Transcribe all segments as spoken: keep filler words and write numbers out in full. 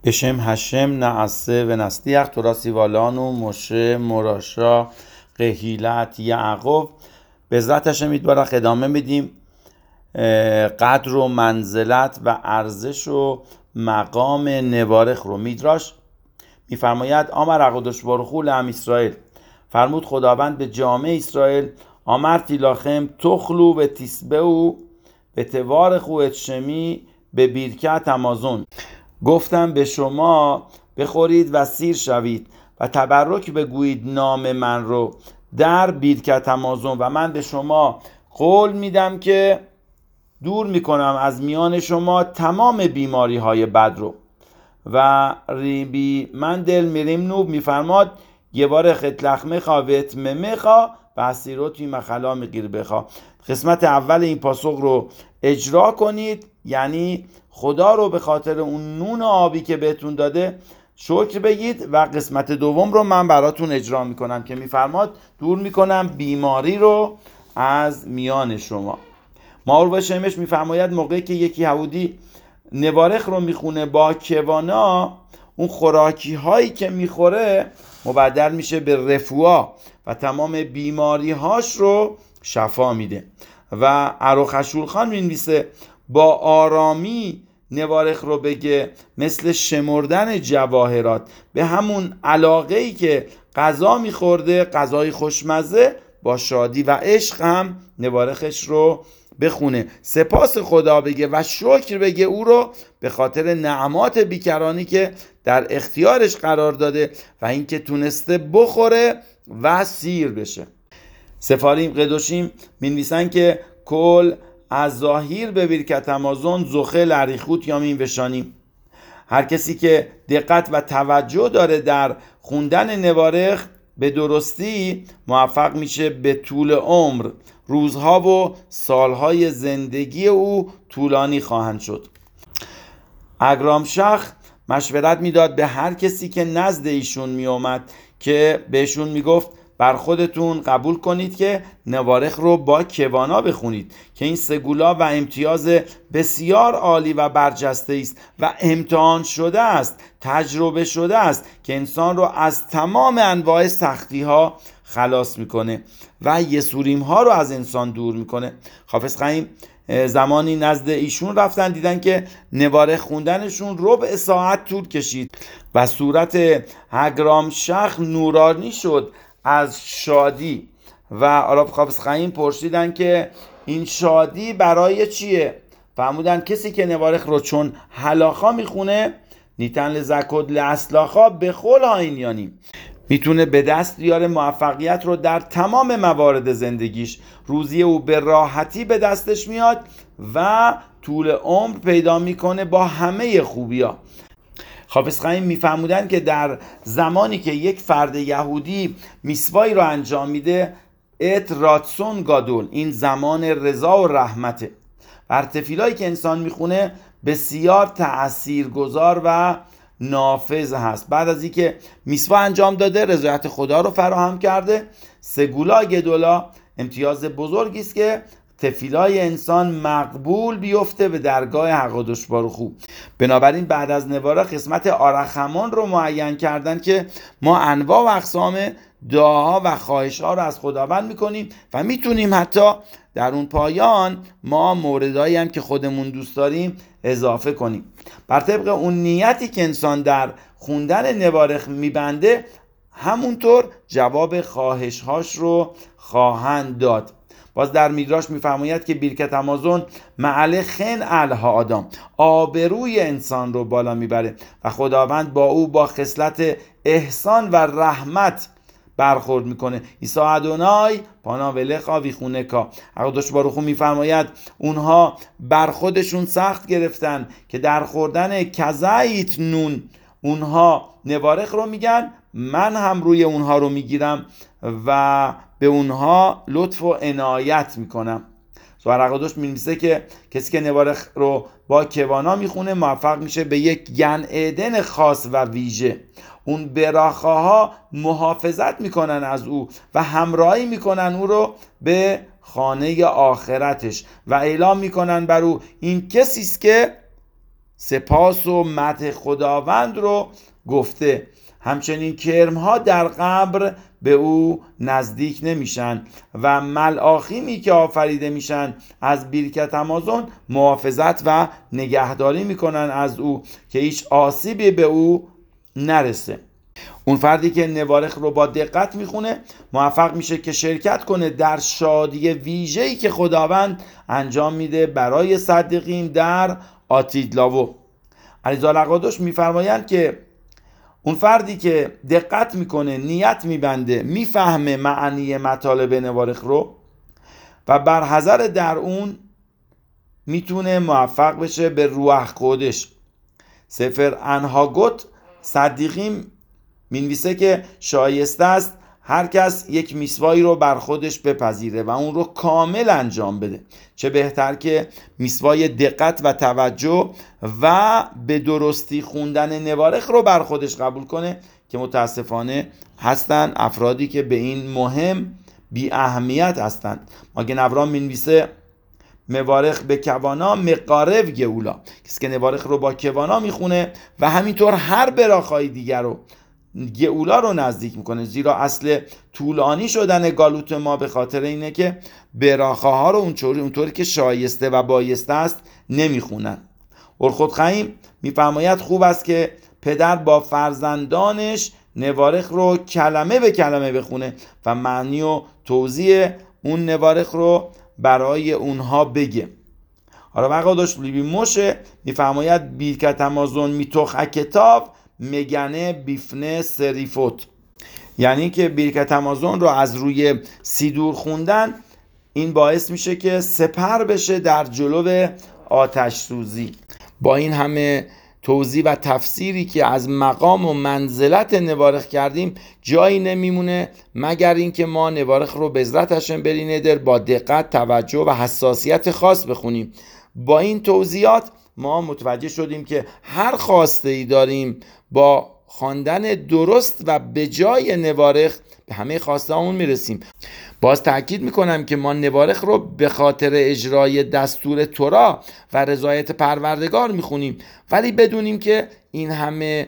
בשם השם نعسه و نستیخ تو را سیوالان و مشه مراشا قهیلت یعقوب. به عزت هشم یتبارک ادامه میدیم قدر و منزلت و ارزش و مقام نوارخ رو. میدراش میفرماید آمر اقدش بارخو لعم اسرائیل، فرمود خداوند به جامعه اسرائیل، آمرتی لاخم تخلو و تسبهو به توارخو اتشمی به بیرکت امازون، گفتم به شما بخورید و سیر شوید و تبرک بگویید نام من رو در بیرکت امازون، و من به شما قول میدم که دور میکنم از میان شما تمام بیماری های بد رو. و ریبی من دل میریم نوب میفرماد یه بار خطلخمه خواهت ممخا و اسیروتی مخلا میگیر بخوا. قسمت اول این پاسخ رو اجرا کنید، یعنی خدا رو به خاطر اون نون آبی که بهتون داده شکر بگید، و قسمت دوم رو من براتون اجرا میکنم که میفرماد دور میکنم بیماری رو از میان شما. ماور شمش میفرماید موقعی که یکی یهودی نوارخ رو میخونه با کوانا، اون خوراکی هایی که میخوره مبدل میشه به رفوا و تمام بیماری هاش رو شفا میده. و اروخشول خان مینویسه با آرامی نوارخ رو بگه مثل شمردن جواهرات، به همون علاقه ای که غذا میخورده، غذای خوشمزه، با شادی و عشق هم نوارخش رو بخونه، سپاس خدا بگه و شکر بگه او رو به خاطر نعمات بیکرانی که در اختیارش قرار داده و اینکه تونسته بخوره و سیر بشه. سفاریم قدوشیم مینویسن که کل از ظاهیر به بیرکت امازون زخه لریخوت یا مینوشانیم. هر کسی که دقت و توجه داره در خوندن نوارخ به درستی موفق میشه به طول عمر، روزها و سالهای زندگی او طولانی خواهند شد. اگرام شخ مشورت میداد به هر کسی که نزد ایشون میومد که بهشون میگفت بر خودتون قبول کنید که نوارخ رو با کوانا بخونید که این سگولا و امتیاز بسیار عالی و برجسته است و امتحان شده است، تجربه شده است که انسان رو از تمام انواع سختی ها خلاص میکنه و یسوریم ها رو از انسان دور میکنه. حافظ خیم زمانی نزد ایشون رفتن، دیدن که نوارخ خوندنشون ربع ساعت طول کشید و صورت اگرام شخ نورانی شد از شادی. و آراب حافظ خیم پرسیدن که این شادی برای چیه؟ فرمودن کسی که نوارخ رو چون حلاخا میخونه نیتن لزکد لاسلاخا به خول هاینیانیم، میتونه به دست بیاره موفقیت رو در تمام موارد زندگیش، روزی او به راحتی به دستش میاد و طول عمر پیدا میکنه با همه خوبیا. حافظ خیم میفهمودن که در زمانی که یک فرد یهودی میسوایی رو انجام میده ات راتسون گادول، این زمان رضا و رحمته. بر تفیلایی که انسان میخونه بسیار تأثیرگذار و نافذ هست. بعد از اینکه میسوا انجام داده رضایت خدا رو فراهم کرده، سگولا گدولا امتیاز بزرگی است که تفیلای انسان مقبول بیفته به درگاه حقادش بارخو. بنابراین بعد از نوارخ قسمت آرخمان رو معین کردن که ما انواع و اقسام دعاها و خواهشها رو از خداوند میکنیم و میتونیم حتی در اون پایان ما موردهایی هم که خودمون دوست داریم اضافه کنیم. بر طبق اون نیتی که انسان در خوندن نوارخ میبنده همونطور جواب خواهشهاش رو خواهند داد. باز در میدراش میفرماید که بیرکت امازون معله خن الها آدم، آبروی انسان رو بالا میبره و خداوند با او با خصلت احسان و رحمت برخورد میکنه. عیسی ادونای پانا ولخا ویخونه کا. حقدش بارخو میفرماید اونها بر خودشون سخت گرفتن که در خوردن کزایت نون اونها نوارخ رو میگن، من هم روی اونها رو میگیرم و به اونها لطف و عنایت میکنم. سوارقدوش می‌نویسه که کسی که نوارخ رو با کوانا میخونه موفق میشه به یک گن ایدن خاص و ویژه. اون براخه ها محافظت میکنن از او و همراهی میکنن او رو به خانه آخرتش و اعلام میکنن بر او این کسی است که سپاس و مدح خداوند رو گفته. همچنین کرمها در قبر به او نزدیک نمیشن و ملاخیمی که آفریده میشن از بیرکت امازون محافظت و نگهداری میکنن از او که هیچ آسیبی به او نرسه. اون فردی که نوارخ رو با دقت میخونه موفق میشه که شرکت کنه در شادی ویژه‌ای که خداوند انجام میده برای صدیقین در آتیدلاوو. علیزاده اقادوش میفرمایند که اون فردی که دقت میکنه، نیت میبنده، میفهمه معنی مطالب نوارخ رو و بر حذر در اون میتونه موفق بشه به روح قدش. سفر انهاگوت صدیقین مینویسه که شایسته است هر کس یک میسوایی رو بر خودش بپذیره و اون رو کامل انجام بده. چه بهتر که میسوای دقت و توجه و به درستی خوندن نوارخ رو بر خودش قبول کنه که متاسفانه هستن افرادی که به این مهم بی اهمیت هستند. ماگن ابراهام مینویسه موارخ به کوانا مقارب گئولا، کسی که نوارخ رو با کوانا میخونه و همینطور هر براخای دیگر رو گئولا رو نزدیک میکنه، زیرا اصل طولانی شدن گالوت ما به خاطر اینه که براخاها رو اونطوری اونطوری که شایسته و بایسته است نمیخونن. اورخود خیم میفرماید خوب است که پدر با فرزندانش نوارخ رو کلمه به کلمه بخونه و معنی و توضیح اون نوارخ رو برای اونها بگه. حالا وقتا داشت لیبی موشه میفرماید بیرکت امازون میتوخ کتاب مگنه بیفنه سریفوت، یعنی که بیرکت امازون رو از روی سیدور خوندن این باعث میشه که سپر بشه در جلو آتش سوزی. با این همه توضیح و تفسیری که از مقام و منزلت نوارخ کردیم جایی نمیمونه مگر اینکه ما نوارخ رو به عزت هشم بری ندر با دقت، توجه و حساسیت خاص بخونیم. با این توضیحات ما متوجه شدیم که هر خواسته ای داریم با خواندن درست و به جای نوارخ به همه خواسته هامون میرسیم. باز تأکید میکنم که ما نوارخ رو به خاطر اجرای دستور تورا و رضایت پروردگار میخونیم، ولی بدونیم که این همه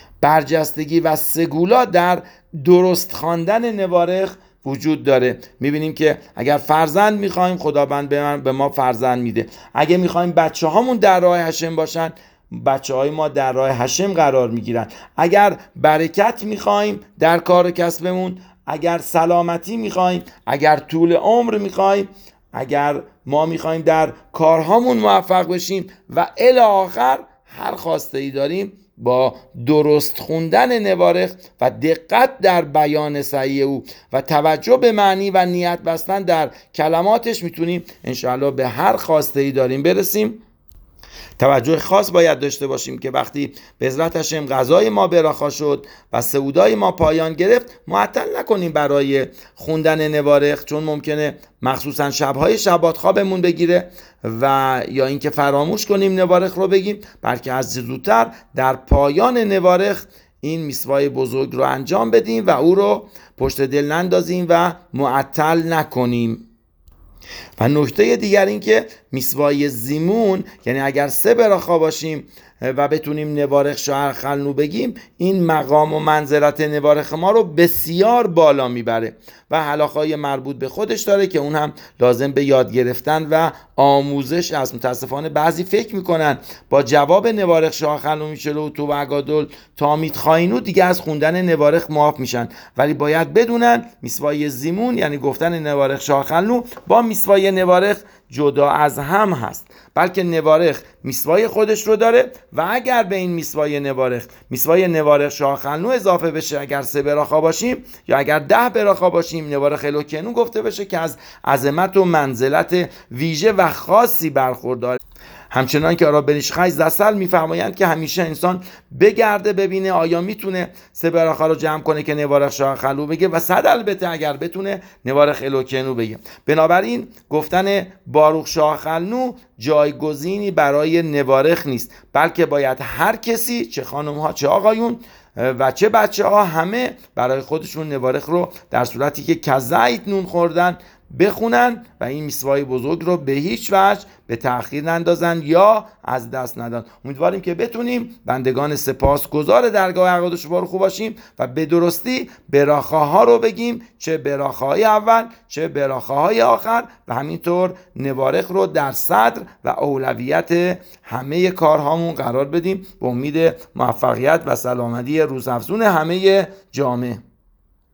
برجستگی و سگولا در درست خواندن نوارخ وجود داره. میبینیم که اگر فرزند میخوایم خداوند به ما فرزند میده، اگه میخوایم بچه هامون در راه هشم باشن بچه های ما در راه هشم قرار میگیرن، اگر برکت میخوایم در کار کسبمون، اگر سلامتی میخوایم، اگر طول عمر میخوایم، اگر ما میخوایم در کارهامون موفق بشیم و الی آخر هر خواسته ای داریم با درست خوندن نوارخ و دقت در بیان صحیح او و توجه به معنی و نیت بستن در کلماتش میتونیم انشاءالله به هر خواسته ای داریم برسیم. توجه خاص باید داشته باشیم که وقتی به عزت هشم غذای ما براخا شد و سعودای ما پایان گرفت معطل نکنیم برای خوندن نوارخ، چون ممکنه مخصوصا شبهای شبات خوابمون بگیره و یا اینکه فراموش کنیم نوارخ رو بگیم، بلکه از زودتر در پایان نوارخ این میسوای بزرگ رو انجام بدیم و او رو پشت دل نندازیم و معطل نکنیم. و نکته دیگر این که میسوای زیمون، یعنی اگر سه براخا باشیم و بتونیم نوارخ شهر خلنو بگیم، این مقام و منزلت نوارخ ما رو بسیار بالا میبره و حلاخای مربوط به خودش داره که اون هم لازم به یاد گرفتن و آموزش است. متاسفانه بعضی فکر میکنن با جواب نوارخ شهر خلنو میچلو تو و اگادل تامید خاینو دیگه از خوندن نوارخ معاف میشن، ولی باید بدونن میسوای زیمون یعنی گفتن نوارخ شهر خلنو با میسوای نوارخ جدا از هم هست، بلکه نوارخ میسوای خودش رو داره و اگر به این میسوای نوارخ میسوای نوارخ شهر خلنو اضافه بشه، اگر سه براخا باشیم یا اگر ده براخا باشیم نوارخ الوکنو گفته بشه که از عظمت و منزلت ویژه و خاصی برخورداره. همچنان که آرابنیش خیز دستل میفرمایند که همیشه انسان بگرده ببینه آیا میتونه سه براخا رو جمع کنه که نوارخ شهر خلنو بگه و صد البته اگر بتونه نوارخ الوکنو بگه. بنابراین گفتن باروخ شهر خلنو جایگزینی برای نوارخ نیست، بلکه باید هر کسی، چه خانم ها چه آقایون و چه بچه ها، همه برای خودشون نوارخ رو در صورتی که کزایت نون خوردن بخونن و این میسوای بزرگ رو به هیچ وجه به تأخیر نندازن یا از دست ندن. امیدواریم که بتونیم بندگان سپاسگزار درگاه عقاید و شفا خوب باشیم و به درستی براخاها رو بگیم، چه براخاهای اول چه براخاهای آخر، و همینطور نوارخ رو در صدر و اولویت همه کارهامون قرار بدیم به امید موفقیت و سلامتی روزافزون همه جامعه.